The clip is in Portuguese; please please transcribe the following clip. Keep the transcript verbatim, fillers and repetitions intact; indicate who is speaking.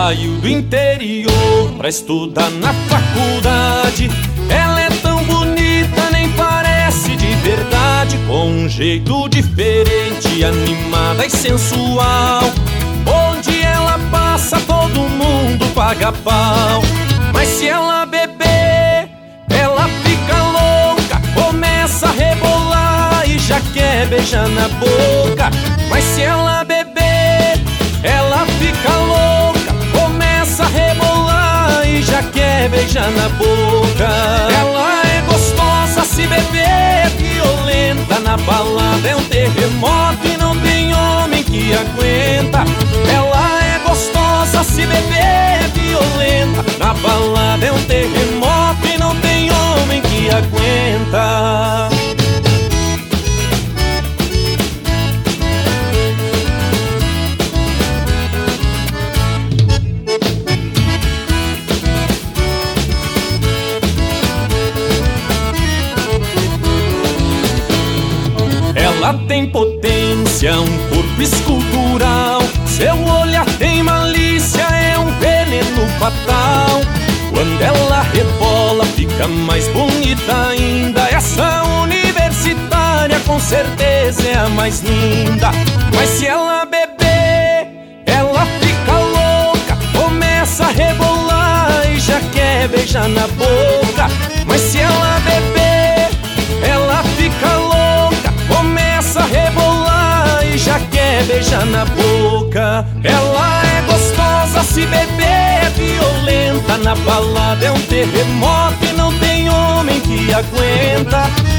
Speaker 1: saiu do interior pra estudar na faculdade. Ela é tão bonita, nem parece de verdade, com um jeito diferente, animada e sensual. Onde ela passa todo mundo paga pau. Mas se ela beber, ela fica louca, começa a rebolar e já quer beijar na boca. Mas se ela beber, ela fica louca, começa a rebolar e já quer beijar na boca. Ela é gostosa, se beber é violenta, na balada é um terremoto e não tem homem que aguenta. Ela é gostosa, se beber é violenta, na balada é um terremoto e não tem homem que aguenta. Ela tem potência, um corpo escultural, seu olhar tem malícia, é um veneno fatal. Quando ela rebola fica mais bonita ainda. Essa universitária com certeza é a mais linda. Mas se ela beber, ela fica louca, começa a rebolar e já quer beijar na boca. Mas se ela beber, ela fica louca, começa a rebolar e já quer beijar na boca. Ela é gostosa, se beber é violenta, na balada é um terremoto e não tem homem que aguenta.